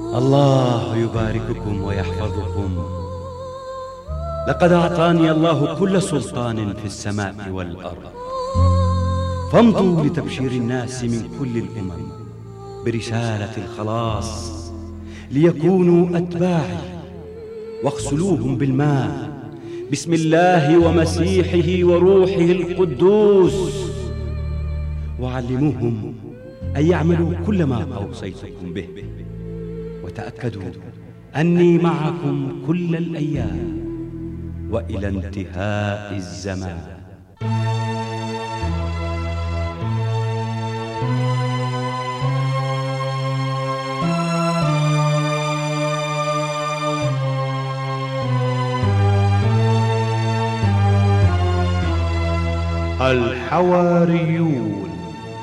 الله يبارككم ويحفظكم. لقد أعطاني الله كل سلطان في السماء والأرض، فامضوا لتبشير الناس من كل الأمم برسالة الخلاص ليكونوا أتباعي، واغسلوهم بالماء بسم الله ومسيحه وروحه القدوس، وعلموهم أن يعملوا كل ما أوصيتكم به، وتأكدوا أني معكم كل الأيام وإلى انتهاء الزمان. الحواريون،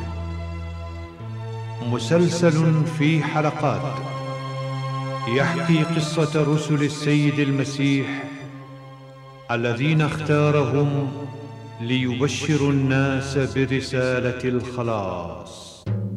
مسلسل في حلقات يحكي قصة رسل السيد المسيح الذين اختارهم ليبشروا الناس برسالة الخلاص.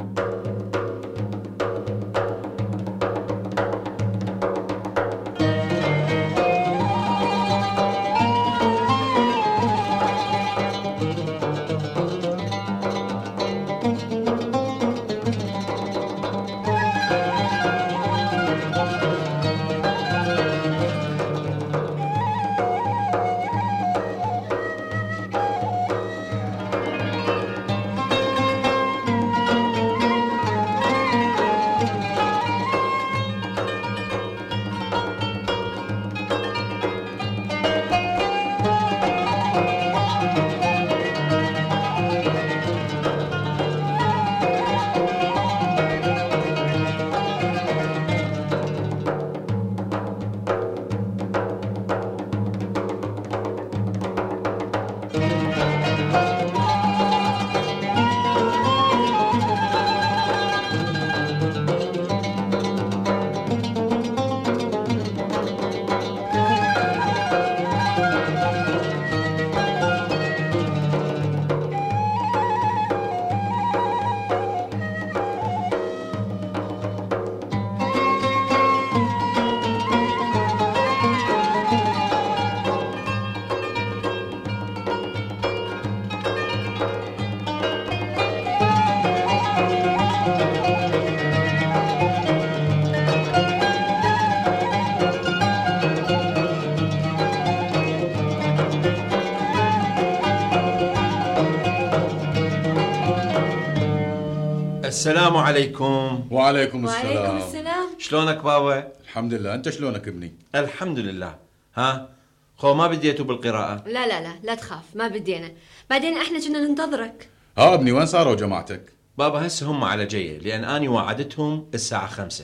السلام عليكم. وعليكم السلام. وعليكم السلام. شلونك بابا؟ الحمد لله، انت شلونك ابني؟ الحمد لله. ها خو ما بديتوا بالقراءة؟ لا لا لا لا تخاف، ما بدينا، بعدين احنا كنا ننتظرك. ها ابني وين صاروا جماعتك؟ بابا هسه هم على جاية، لأن أني وعدتهم الساعة 5.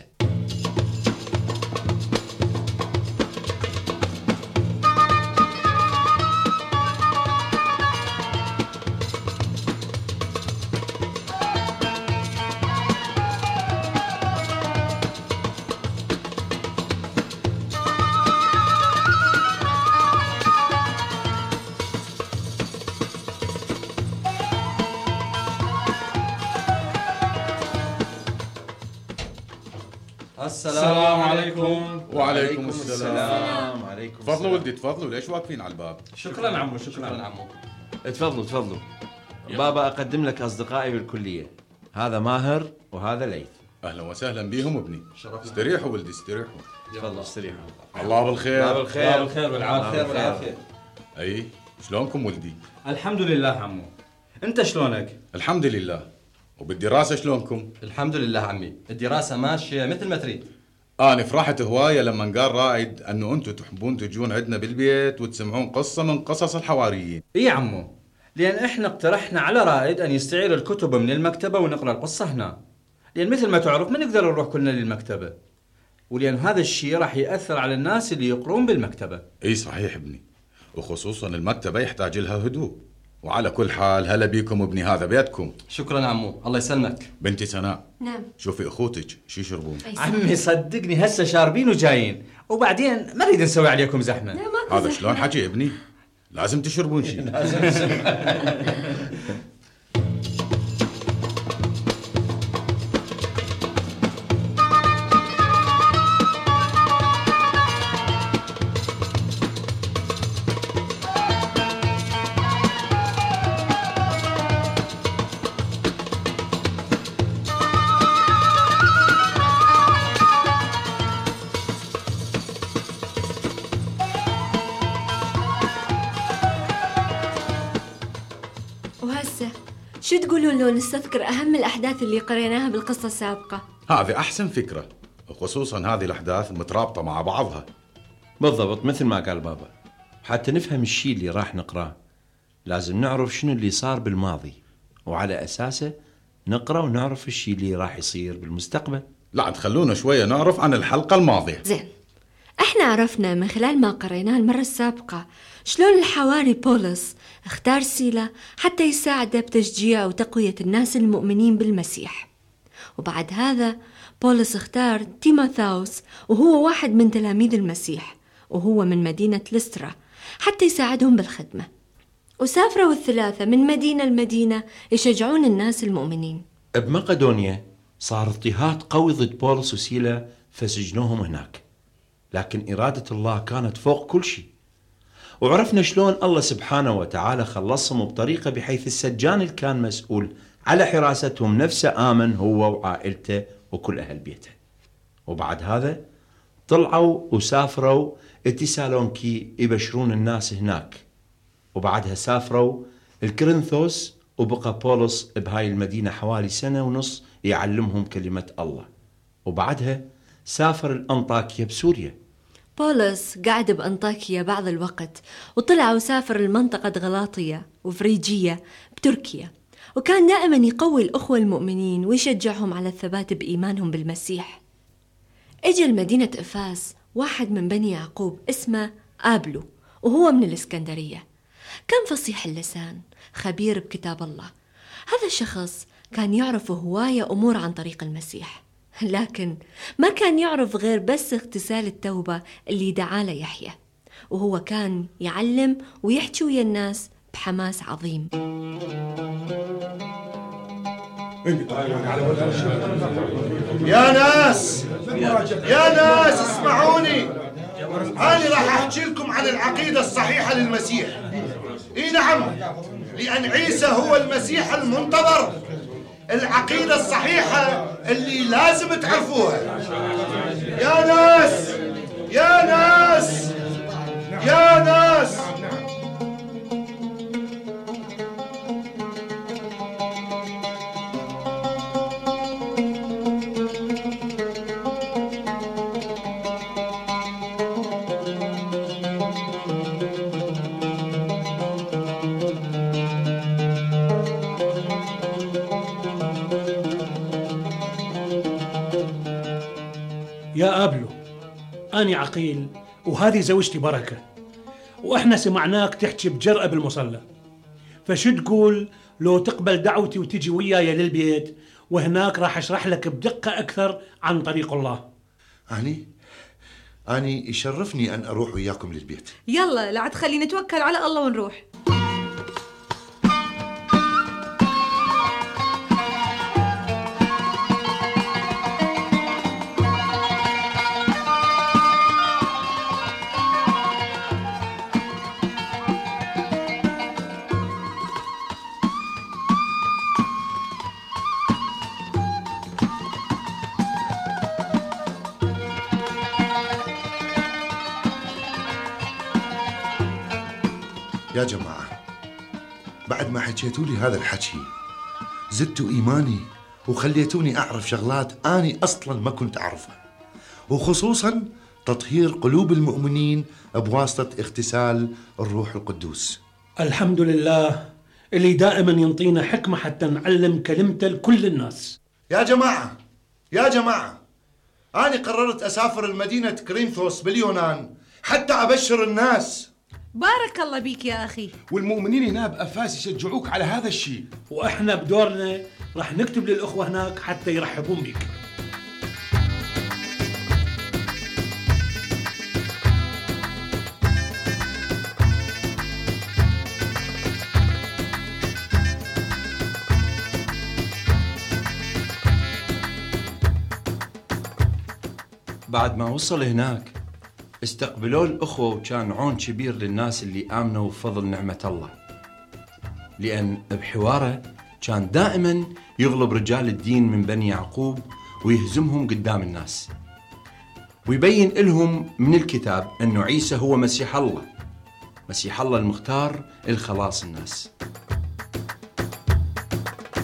السلام عليكم. وعليكم السلام. عليكم تفضلوا ولدي تفضلوا، ليش واقفين على الباب؟ شكرا عمو. شكرا عمو. تفضلوا. بابا أقدم لك أصدقائي بالكلية، هذا ماهر وهذا ليث. اهلا وسهلا بيهم ابني. استريحوا ولدي استريحوا. تفضل استريحوا. الله بالخير. الله بالخير. بالخير والعافية. اي شلونكم ولدي؟ الحمد لله عمو. انت شلونك؟ الحمد لله. وبالدراسة شلونكم؟ الحمد لله عمي، الدراسة ماشية مثل ما تريد. أنا فرحت هواية لما قال رائد أنه أنتم تحبون تجون عندنا بالبيت وتسمعون قصة من قصص الحواريين. إيه عمو، لأن إحنا اقترحنا على رائد أن يستعير الكتب من المكتبة ونقرأ القصة هنا، لأن مثل ما تعرف ما نقدر نروح كلنا للمكتبة، ولأن هذا الشيء راح يأثر على الناس اللي يقرون بالمكتبة. إيه صحيح ابني، وخصوصا المكتبة يحتاج لها هدوء. وعلى كل حال هلا بيكم ابني، هذا بيتكم. شكرا عمو، الله يسلمك. بنتي سناء، نعم. شوفي اخوتك شو يشربون. عمي صدقني هسه شاربين وجايين، وبعدين ما نريد نسوي عليكم زحمة. هذا شلون حكي ابني؟ لازم تشربون شيء. شو تقولون لو نستذكر أهم الأحداث اللي قريناها بالقصة السابقة؟ هذه أحسن فكرة، خصوصا هذه الأحداث مترابطة مع بعضها. بالضبط مثل ما قال بابا. حتى نفهم الشيء اللي راح نقراه لازم نعرف شنو اللي صار بالماضي، وعلى أساسه نقرأ ونعرف الشيء اللي راح يصير بالمستقبل. لا تخلونا شوية نعرف عن الحلقة الماضية. زين، احنا عرفنا من خلال ما قريناه المرة السابقة شلون الحواري بولس اختار سيلا حتى يساعده بتشجيع وتقوية الناس المؤمنين بالمسيح. وبعد هذا بولس اختار تيموثاوس وهو واحد من تلاميذ المسيح، وهو من مدينة لسترا، حتى يساعدهم بالخدمة. وسافروا الثلاثة من مدينة لمدينة يشجعون الناس المؤمنين. بمقدونيا صار اضطهاد قوي ضد بولس وسيلا فسجنوهم هناك، لكن إرادة الله كانت فوق كل شيء. وعرفنا شلون الله سبحانه وتعالى خلصهم بطريقة بحيث السجان اللي كان مسؤول على حراستهم نفسه آمن هو وعائلته وكل أهل بيته. وبعد هذا طلعوا وسافروا تسالونكي يبشرون الناس هناك، وبعدها سافروا الكورنثوس، وبقى بولس بهاي المدينة حوالي 1.5 سنة يعلمهم كلمة الله. وبعدها سافر الأنطاكيا بسوريا. بولس قعد بأنطاكيا بعض الوقت، وطلع وسافر المنطقة غلاطية وفريجية بتركيا، وكان دائما يقوي الأخوة المؤمنين ويشجعهم على الثبات بإيمانهم بالمسيح. اجى المدينة إفاس واحد من بني يعقوب اسمه آبلو، وهو من الإسكندرية. كان فصيح اللسان، خبير بكتاب الله. هذا الشخص كان يعرف هواية أمور عن طريق المسيح، لكن ما كان يعرف غير بس اغتسال التوبة اللي دعا له يحيى، وهو كان يعلم ويحكي ويا الناس بحماس عظيم. يا ناس اسمعوني، أنا راح أحكي لكم عن العقيدة الصحيحة للمسيح. إي نعم، لأن عيسى هو المسيح المنتظر، العقيدة الصحيحة اللي لازم تعرفوها. يا ناس يا ناس يا ناس، يا آبلو، أنا عقيل وهذه زوجتي بركة، وإحنا سمعناك تحكي بجرأة بالمصلى، فشو تقول لو تقبل دعوتي وتجي وياي للبيت، وهناك راح أشرح لك بدقة أكثر عن طريق الله. أني يشرفني أن أروح وياكم للبيت. يلا لا تخلي نتوكل على الله ونروح. يا جماعة، بعد ما حكيتوا لي هذا الحكي زدتوا إيماني وخليتوني أعرف شغلات أني أصلا ما كنت أعرفها، وخصوصا تطهير قلوب المؤمنين بواسطة اغتسال الروح القدوس. الحمد لله اللي دائما ينطينا حكمة حتى نعلم كلمته لكل الناس. يا جماعة، أنا قررت أسافر المدينة كورنثوس باليونان حتى أبشر الناس. بارك الله بيك يا أخي. والمؤمنين هنا بأفاس يشجعوك على هذا الشيء، وإحنا بدورنا راح نكتب للأخوة هناك حتى يرحبون بك. بعد ما وصل هناك استقبلوه الأخوة، وكان عون كبير للناس اللي آمنوا بفضل نعمة الله، لأن بحواره كان دائما يغلب رجال الدين من بني يعقوب ويهزمهم قدام الناس، ويبين لهم من الكتاب أنه عيسى هو مسيح الله المختار الخلاص الناس.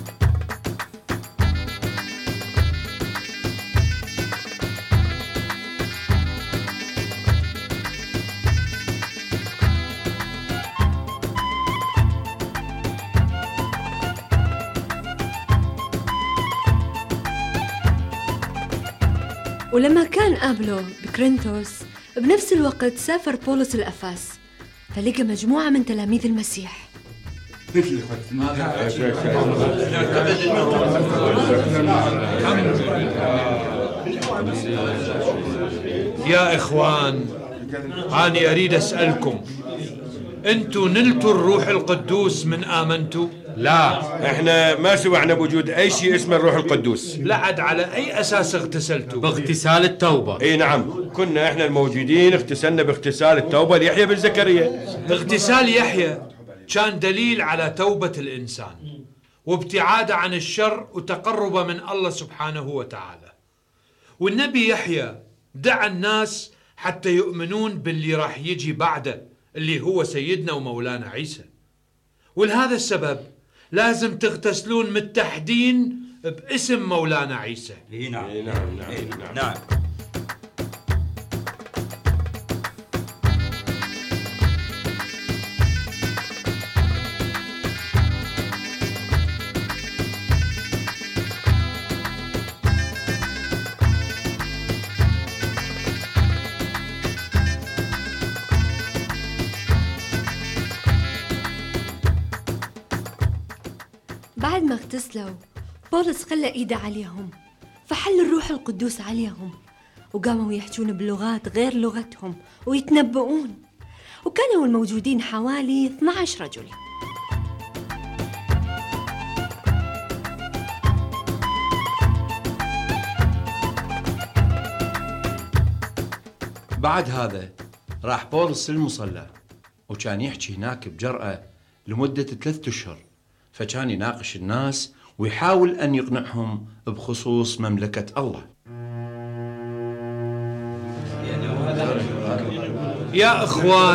ولما كان قابله بكرينثوس بنفس الوقت سافر بولس الأفاس، فلقى مجموعة من تلاميذ المسيح. يا إخوان، أنا أريد أسألكم، أنتوا نلتوا الروح القدوس من آمنتوا؟ لا، احنا ما سمعنا بوجود اي شيء اسمه الروح القدوس. لعد على اي اساس اغتسلتوا؟ باغتسال التوبة. اي نعم، كنا احنا الموجودين اغتسلنا باغتسال التوبة ليحيى بن زكريا. اغتسال يحيى كان دليل على توبة الإنسان وابتعاده عن الشر وتقربه من الله سبحانه وتعالى. والنبي يحيى دعا الناس حتى يؤمنون باللي راح يجي بعده، اللي هو سيدنا ومولانا عيسى. ولهذا السبب لازم تغتسلون متحدين باسم مولانا عيسى. نعم. بعد ما اغتسلوا بولس خلى ايده عليهم، فحل الروح القدوس عليهم وقاموا يحجون بلغات غير لغتهم ويتنبؤون، وكانوا الموجودين حوالي 12 رجل. بعد هذا راح بولس للمصلى، وكان يحكي هناك بجرأة لمدة 3 أشهر، فكان يناقش الناس ويحاول أن يقنعهم بخصوص مملكة الله. يا إخوان،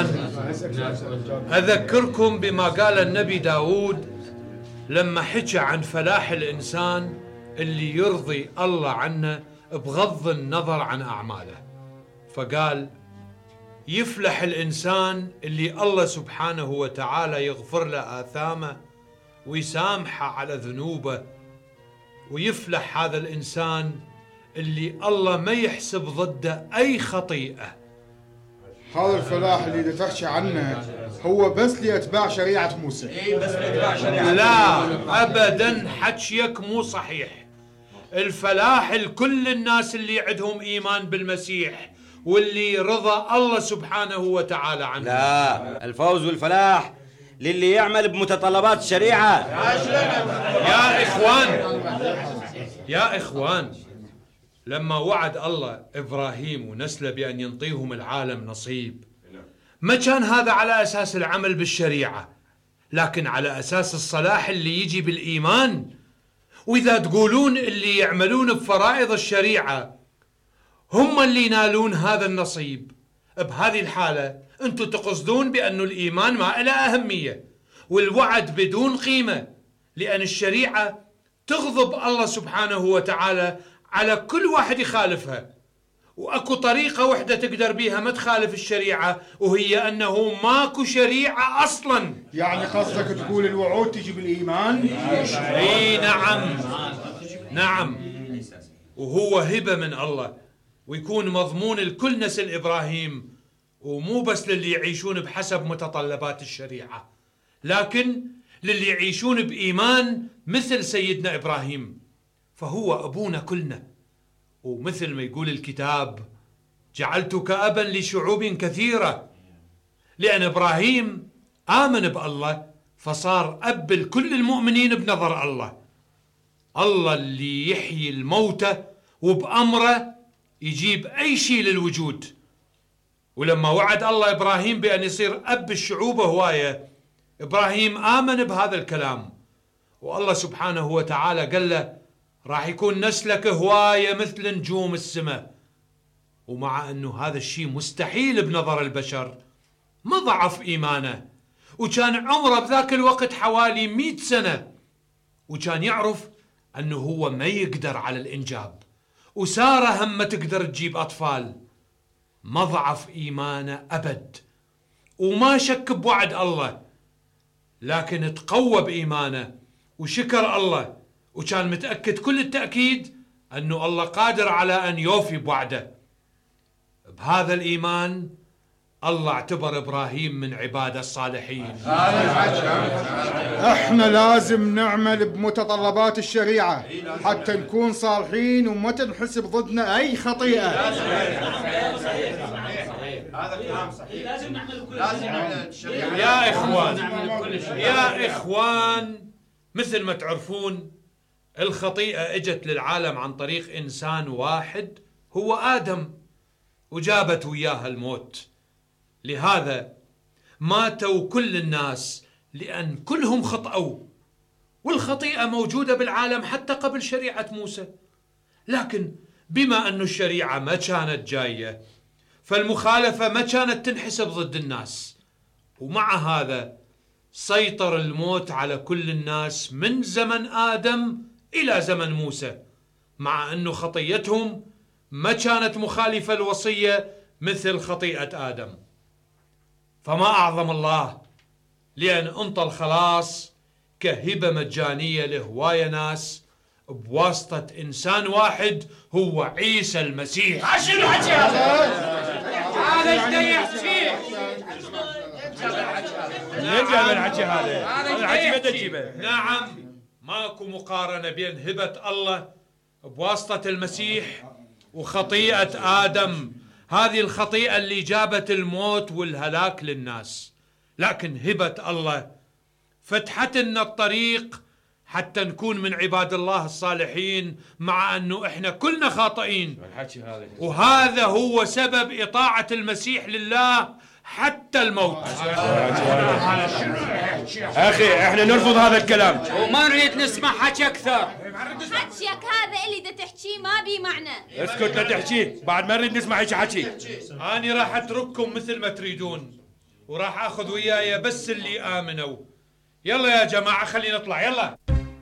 أذكركم بما قال النبي داود لما حكى عن فلاح الإنسان اللي يرضي الله عنه بغض النظر عن أعماله، فقال: يفلح الإنسان اللي الله سبحانه وتعالى يغفر له آثامه ويسامحه على ذنوبه، ويفلح هذا الإنسان اللي الله ما يحسب ضده أي خطيئة. هذا الفلاح اللي تحكي عنه هو بس لأتباع شريعة موسى؟ لا أبدا، حكيك مو صحيح. الفلاح لكل الناس اللي عندهم إيمان بالمسيح واللي رضى الله سبحانه وتعالى عنه. لا، الفوز والفلاح للي يعمل بمتطلبات الشريعة. يا إخوان، لما وعد الله إبراهيم ونسله بأن ينطيهم العالم نصيب، ما كان هذا على أساس العمل بالشريعة، لكن على أساس الصلاح اللي يجي بالإيمان. وإذا تقولون اللي يعملون بفرائض الشريعة هم اللي ينالون هذا النصيب، بهذه الحالة أنتم تقصدون بأن الإيمان ما له أهمية والوعد بدون قيمة، لأن الشريعة تغضب الله سبحانه وتعالى على كل واحد يخالفها، وأكو طريقة وحدة تقدر بيها ما تخالف الشريعة، وهي أنه ماكو شريعة أصلا. يعني قصدك تقول الوعود تجي بالإيمان؟ اي نعم، وهو هبة من الله، ويكون مضمون لكل نسل إبراهيم، ومو بس للي يعيشون بحسب متطلبات الشريعة، لكن للي يعيشون بإيمان مثل سيدنا إبراهيم، فهو أبونا كلنا. ومثل ما يقول الكتاب: جعلتك أبا لشعوب كثيرة، لأن إبراهيم آمن بالله فصار أب لكل المؤمنين بنظر الله. الله اللي يحيي الموتى وبأمره يجيب أي شيء للوجود. ولما وعد الله إبراهيم بأن يصير أب الشعوب هواية، إبراهيم آمن بهذا الكلام، والله سبحانه وتعالى قال له: راح يكون نسلك هواية مثل نجوم السماء. ومع أنه هذا الشيء مستحيل بنظر البشر، ما ضعف إيمانه، وكان عمره بذاك الوقت حوالي 100 سنة، وكان يعرف أنه هو ما يقدر على الإنجاب، وسارة هم ما تقدر تجيب أطفال. ما ضعف إيمانه أبد، وما شك بوعد الله، لكن تقوى بإيمانه وشكر الله، وكان متأكد كل التأكيد أنه الله قادر على أن يوفي بوعده. بهذا الإيمان الله اعتبر إبراهيم من عباده الصالحين. احنا لازم نعمل بمتطلبات الشريعة حتى نكون صالحين وما تنحسب ضدنا أي خطيئة. يا إخوان مثل ما تعرفون الخطيئة اجت للعالم عن طريق إنسان واحد هو آدم، وجابت وياها الموت. لهذا ماتوا كل الناس لأن كلهم خطأوا، والخطيئة موجودة بالعالم حتى قبل شريعة موسى. لكن بما أن الشريعة ما كانت جاية، فالمخالفة ما كانت تنحسب ضد الناس، ومع هذا سيطر الموت على كل الناس من زمن آدم إلى زمن موسى، مع أن خطيتهم ما كانت مخالفة الوصية مثل خطيئة آدم. فما أعظم الله لأن أنطى الخلاص كهبة مجانية لهواية ناس بواسطة إنسان واحد هو عيسى المسيح. عشان الحكي هذا ايش يحكي؟ نعم، ماكو مقارنة بين هبة الله بواسطة المسيح وخطيئة آدم، هذه الخطيئة اللي جابت الموت والهلاك للناس. لكن هبة الله فتحت لنا الطريق حتى نكون من عباد الله الصالحين، مع أنه إحنا كلنا خاطئين، وهذا هو سبب إطاعة المسيح لله حتى الموت. أخي إحنا نرفض هذا الكلام وما نريد نسمع حكي أكثر. حكيك هذا اللي دا تحكيه ما بي معنى. اسكت لا تحكي، بعد ما نريد نسمع هيك حكي. أنا راح أترككم مثل ما تريدون، وراح أخذ وياي بس اللي آمنوا. يلا يا جماعة خلينا نطلع، يلا.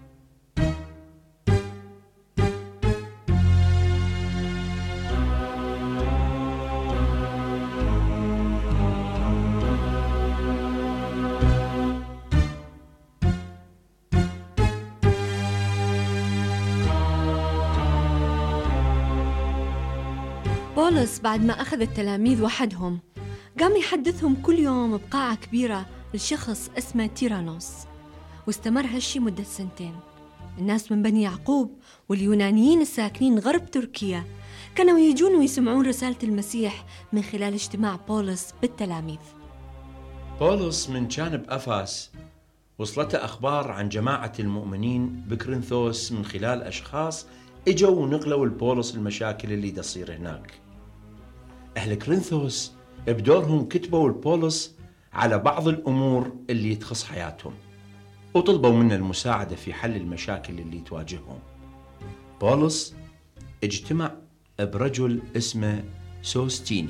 بولس بعد ما أخذ التلاميذ وحدهم قام يحدثهم كل يوم بقاعة كبيرة لشخص اسمه تيرانوس، واستمر هالشي مدة 2 سنين. الناس من بني يعقوب واليونانيين الساكنين غرب تركيا كانوا يجون ويسمعون رسالة المسيح من خلال اجتماع بولس بالتلاميذ. بولس من جانب أفاس وصلته أخبار عن جماعة المؤمنين بكرنثوس من خلال أشخاص اجوا ونقلوا لبولس المشاكل اللي تصير هناك. أهل كرنثوس بدورهم كتبوا لبولس على بعض الأمور اللي تخص حياتهم، وطلبوا منه المساعدة في حل المشاكل اللي تواجههم. بولس اجتمع برجل اسمه سوستيني.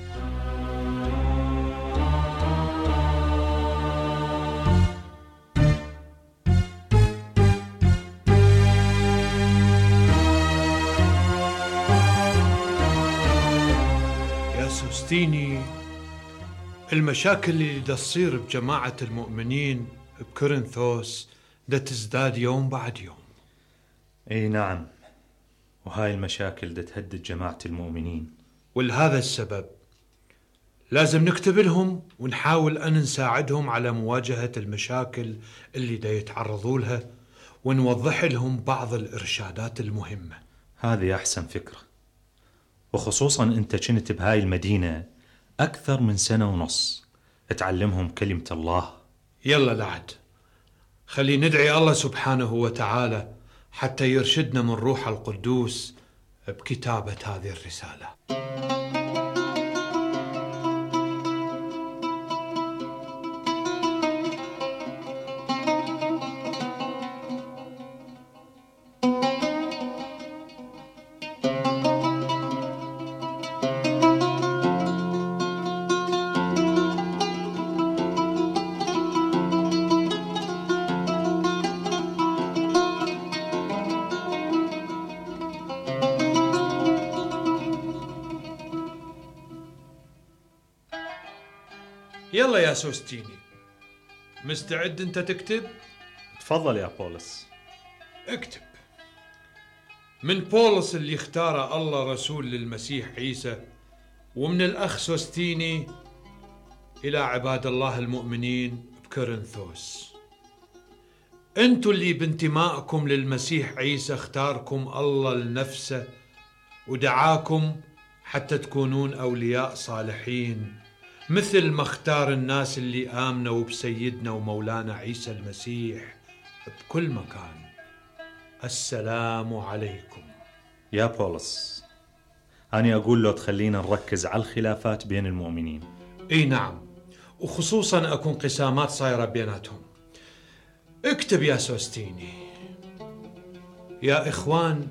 سوستيني، المشاكل اللي دا تصير بجماعة المؤمنين بكورنثوس دا تزداد يوم بعد يوم. اي نعم، وهاي المشاكل دا تهدد جماعة المؤمنين، ولهذا السبب لازم نكتب لهم ونحاول أن نساعدهم على مواجهة المشاكل اللي دا يتعرضوا لها، ونوضح لهم بعض الإرشادات المهمة. هذه أحسن فكرة، وخصوصا أنت كنت بهاي المدينة أكثر من 1.5 سنة تعلمهم كلمة الله. يلا لعد، خلي ندعي الله سبحانه وتعالى حتى يرشدنا من روح القدوس بكتابة هذه الرسالة. يلا يا سوستيني، مستعد انت تكتب؟ تفضل يا بولس. اكتب. من بولس اللي اختاره الله رسول للمسيح عيسى، ومن الأخ سوستيني إلى عباد الله المؤمنين بكورنثوس. أنتوا اللي بانتمائكم للمسيح عيسى اختاركم الله لنفسه ودعاكم حتى تكونون أولياء صالحين، مثل ما اختار الناس اللي آمنوا بسيدنا ومولانا عيسى المسيح بكل مكان. السلام عليكم. يا بولس، أنا أقول له تخلينا نركز على الخلافات بين المؤمنين. اي نعم، وخصوصا اكو انقسامات صايرة بيناتهم. اكتب يا سوستيني. يا إخوان،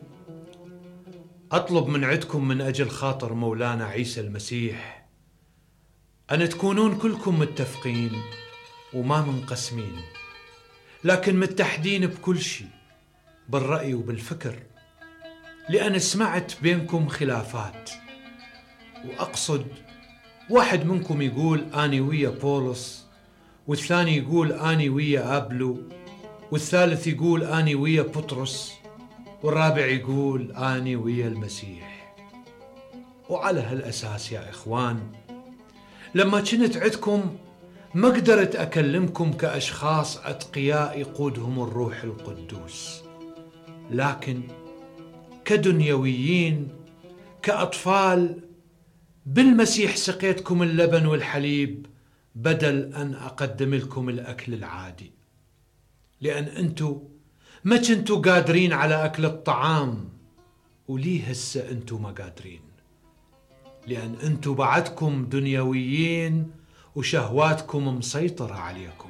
أطلب من عندكم من أجل خاطر مولانا عيسى المسيح أن تكونون كلكم متفقين وما منقسمين، لكن متحدين بكل شيء، بالرأي وبالفكر، لأن سمعت بينكم خلافات. وأقصد واحد منكم يقول أني ويا بولس، والثاني يقول أني ويا أبلو، والثالث يقول أني ويا بطرس، والرابع يقول أني ويا المسيح. وعلى هالأساس يا إخوان، لما كنت عندكم ما قدرت أكلمكم كأشخاص أتقياء يقودهم الروح القدوس، لكن كدنيويين، كأطفال بالمسيح سقيتكم اللبن والحليب بدل أن أقدم لكم الأكل العادي، لأن أنتوا ما كنتوا قادرين على أكل الطعام. وليه هسه أنتوا ما قادرين؟ لأن أنتوا بعدكم دنيويين وشهواتكم مسيطرة عليكم،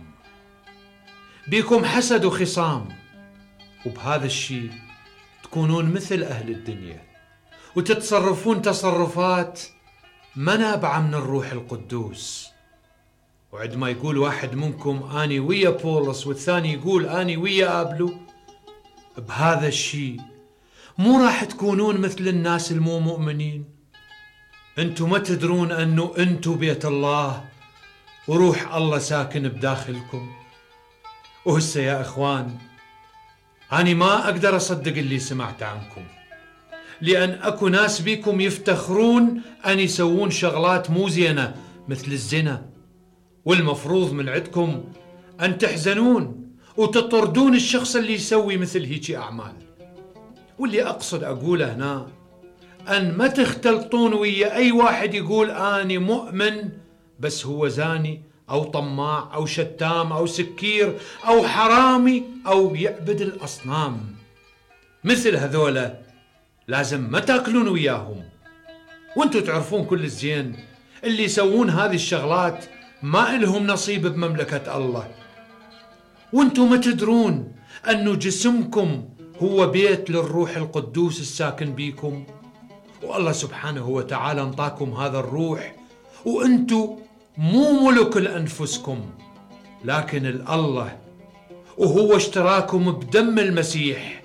بيكم حسد وخصام، وبهذا الشيء تكونون مثل أهل الدنيا وتتصرفون تصرفات ما نابعة من الروح القدوس. وعندما يقول واحد منكم أني ويا بولس والثاني يقول أني ويا أبلو، بهذا الشيء مو راح تكونون مثل الناس المو مؤمنين. أنتم ما تدرون أنه أنتم بيت الله وروح الله ساكن بداخلكم. وهسه يا إخوان، أنا ما أقدر أصدق اللي سمعت عنكم، لأن أكو ناس بيكم يفتخرون أن يسوون شغلات مو زينة مثل الزنا، والمفروض من عندكم أن تحزنون وتطردون الشخص اللي يسوي مثل هيجي أعمال. واللي أقصد أقوله هنا أن ما تختلطون ويا أي واحد يقول أني مؤمن بس هو زاني أو طماع أو شتام أو سكير أو حرامي أو يعبد الأصنام. مثل هذولا لازم ما تاكلون وياهم. وانتوا تعرفون كل الزين اللي يسوون هذه الشغلات ما إلهم نصيب بمملكة الله. وانتوا ما تدرون أنه جسمكم هو بيت للروح القدوس الساكن بيكم، والله سبحانه وتعالى انطاكم هذا الروح، وانتوا مو ملك لأنفسكم لكن الله، وهو اشتراكم بدم المسيح.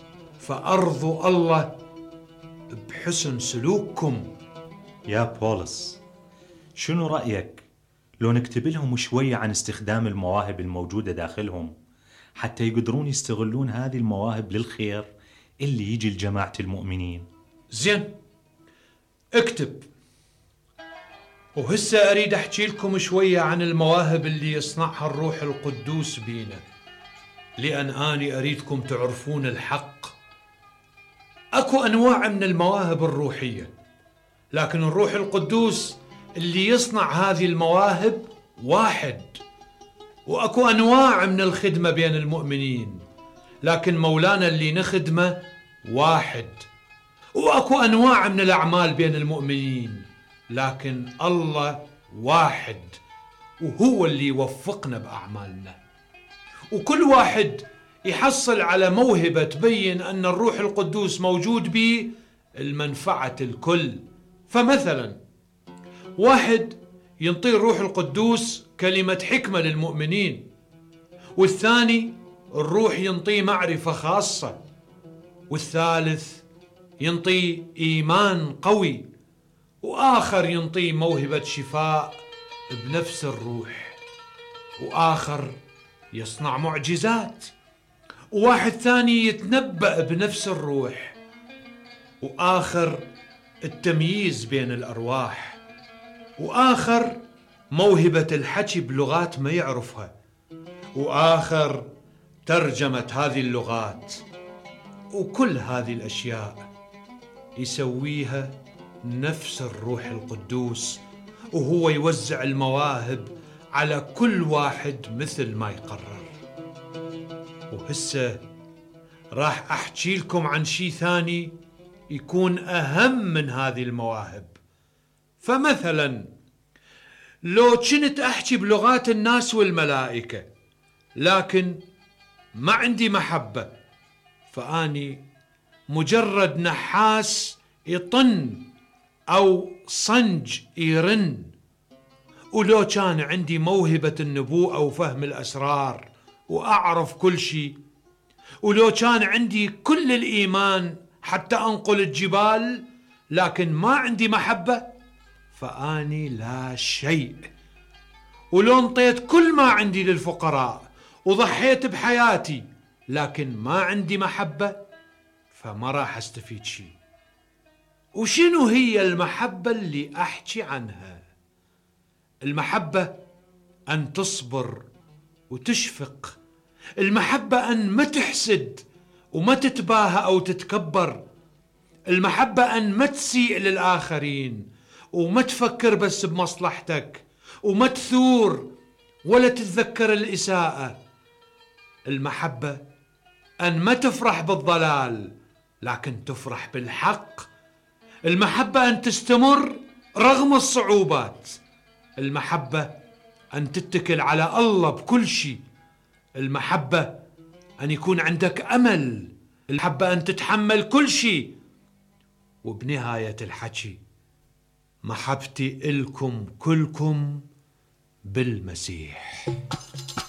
فأرضوا الله بحسن سلوككم. يا بولس، شنو رأيك لو نكتب لهم شوية عن استخدام المواهب الموجودة داخلهم حتى يقدرون يستغلون هذه المواهب للخير اللي يجي لجماعة المؤمنين؟ زين، اكتب. وهسه أريد أحكي لكم شوية عن المواهب اللي يصنعها الروح القدوس بينا، لأن أنا أريدكم تعرفون الحق. أكو أنواع من المواهب الروحية، لكن الروح القدوس اللي يصنع هذه المواهب واحد. وأكو أنواع من الخدمة بين المؤمنين، لكن مولانا اللي نخدمه واحد. وأكو أنواع من الأعمال بين المؤمنين، لكن الله واحد، وهو اللي يوفقنا بأعمالنا. وكل واحد يحصل على موهبة تبين أن الروح القدوس موجود به المنفعة الكل. فمثلا واحد ينطي الروح القدوس كلمة حكمة للمؤمنين، والثاني الروح ينطي معرفة خاصة، والثالث ينطي إيمان قوي، وآخر ينطي موهبة شفاء بنفس الروح، وآخر يصنع معجزات، وواحد ثاني يتنبأ بنفس الروح، وآخر التمييز بين الأرواح، وآخر موهبة الحكي بلغات ما يعرفها، وآخر ترجمة هذه اللغات. وكل هذه الأشياء يسويها نفس الروح القدوس، وهو يوزع المواهب على كل واحد مثل ما يقرر. وهسه راح أحكي لكم عن شيء ثاني يكون أهم من هذه المواهب. فمثلا لو كنت أحكي بلغات الناس والملائكة لكن ما عندي محبة، فأني مجرد نحاس يطن أو صنج يرن. ولو كان عندي موهبة النبوءة وفهم الأسرار وأعرف كل شيء، ولو كان عندي كل الإيمان حتى أنقل الجبال، لكن ما عندي محبة، فأني لا شيء. ولو انطيت كل ما عندي للفقراء وضحيت بحياتي، لكن ما عندي محبة، فما راح استفيد شيء. وشنو هي المحبة اللي أحكي عنها؟ المحبة أن تصبر وتشفق. المحبة أن ما تحسد وما تتباهى أو تتكبر. المحبة أن ما تسيء للآخرين وما تفكر بس بمصلحتك وما تثور ولا تتذكر الإساءة. المحبة أن ما تفرح بالضلال لكن تفرح بالحق. المحبة أن تستمر رغم الصعوبات. المحبة أن تتكل على الله بكل شيء. المحبة أن يكون عندك أمل. المحبة أن تتحمل كل شيء. وبنهاية الحكي محبتي إلكم كلكم بالمسيح.